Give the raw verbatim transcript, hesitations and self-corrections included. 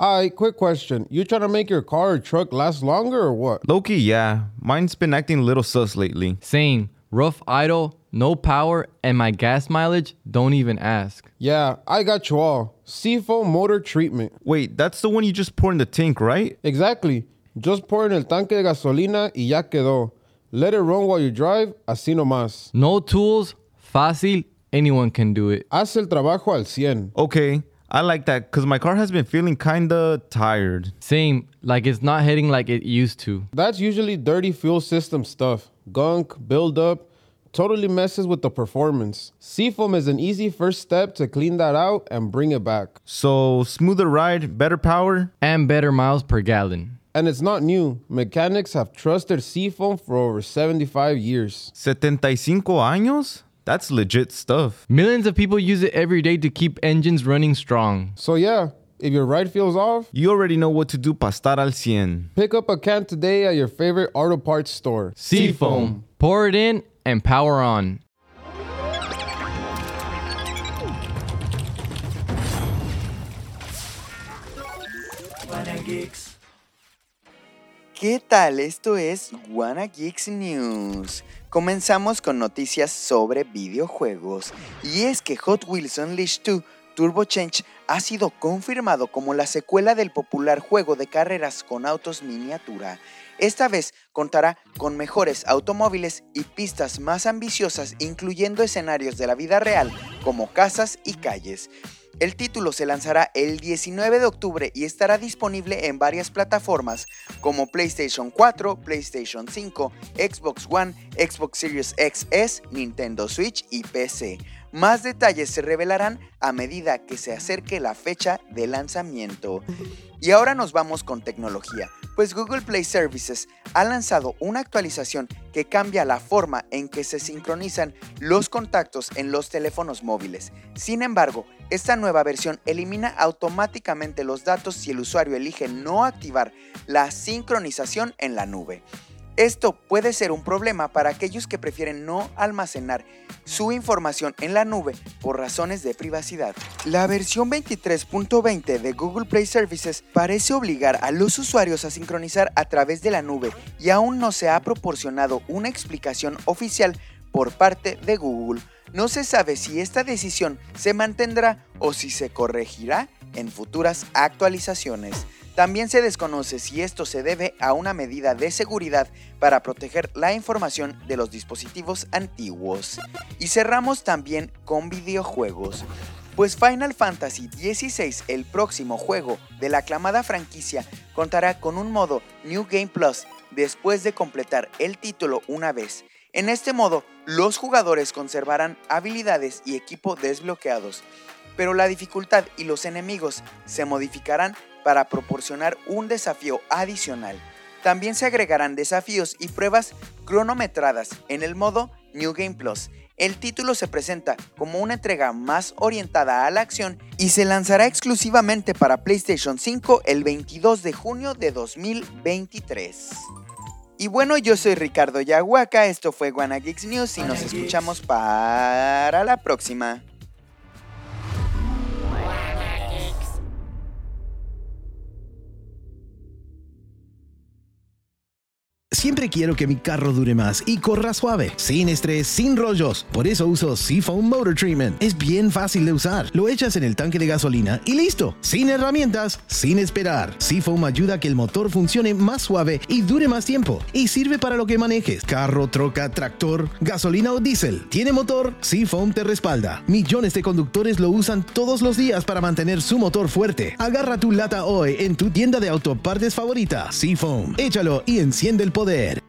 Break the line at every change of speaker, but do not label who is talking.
Alright, quick question. You trying to make your car or truck last longer or what?
Low-key, yeah. Mine's been acting a little sus lately.
Same. Rough idle, no power, and my gas mileage, don't even ask.
Yeah, I got you all. Seafoam motor treatment.
Wait, that's the one you just pour in the tank, right?
Exactly. Just pour en el tanque de gasolina y ya quedó. Let it run while you drive, así nomás.
No tools, fácil, anyone can do it.
Haz el trabajo al cien.
Okay, I like that because my car has been feeling kinda tired.
Same, like it's not hitting like it used to.
That's usually dirty fuel system stuff. Gunk, buildup, totally messes with the performance. Seafoam is an easy first step to clean that out and bring it back.
So, smoother ride, better power?
And better miles per gallon.
And it's not new. Mechanics have trusted Seafoam for over seventy-five years.
setenta y cinco años? That's legit stuff.
Millions of people use it every day to keep engines running strong.
So yeah, if your ride feels off,
you already know what to do para estar al cien.
Pick up a can today at your favorite auto parts store.
Seafoam. Pour it in and power on.
¿Qué tal? Esto es Wanna Geeks News. Comenzamos con noticias sobre videojuegos. Y es que Hot Wheels Unleashed dos Turbo Change ha sido confirmado como la secuela del popular juego de carreras con autos miniatura. Esta vez contará con mejores automóviles y pistas más ambiciosas, incluyendo escenarios de la vida real como casas y calles. El título se lanzará el diecinueve de octubre y estará disponible en varias plataformas como PlayStation cuatro, PlayStation cinco, Xbox One, Xbox Series X S, Nintendo Switch y P C. Más detalles se revelarán a medida que se acerque la fecha de lanzamiento. Y ahora nos vamos con tecnología, pues Google Play Services ha lanzado una actualización que cambia la forma en que se sincronizan los contactos en los teléfonos móviles. Sin embargo, esta nueva versión elimina automáticamente los datos si el usuario elige no activar la sincronización en la nube. Esto puede ser un problema para aquellos que prefieren no almacenar su información en la nube por razones de privacidad. La versión veintitrés punto veinte de Google Play Services parece obligar a los usuarios a sincronizar a través de la nube y aún no se ha proporcionado una explicación oficial por parte de Google. No se sabe si esta decisión se mantendrá o si se corregirá en futuras actualizaciones. También se desconoce si esto se debe a una medida de seguridad para proteger la información de los dispositivos antiguos. Y cerramos también con videojuegos, pues Final Fantasy dieciséis, el próximo juego de la aclamada franquicia, contará con un modo New Game Plus después de completar el título una vez. En este modo, los jugadores conservarán habilidades y equipo desbloqueados, pero la dificultad y los enemigos se modificarán para proporcionar un desafío adicional. También se agregarán desafíos y pruebas cronometradas en el modo New Game Plus. El título se presenta como una entrega más orientada a la acción y se lanzará exclusivamente para PlayStation cinco el veintidós de junio de dos mil veintitrés. Y bueno, yo soy Ricardo Yahuaca, esto fue Wanna Geeks News y nos escuchamos para la próxima.
Siempre quiero que mi carro dure más y corra suave, sin estrés, sin rollos. Por eso uso Seafoam Motor Treatment. Es bien fácil de usar. Lo echas en el tanque de gasolina y listo. Sin herramientas, sin esperar. Seafoam ayuda a que el motor funcione más suave y dure más tiempo. Y sirve para lo que manejes. Carro, troca, tractor, gasolina o diésel. ¿Tiene motor? Seafoam te respalda. Millones de conductores lo usan todos los días para mantener su motor fuerte. Agarra tu lata hoy en tu tienda de autopartes favorita. Seafoam. Échalo y enciende el poder.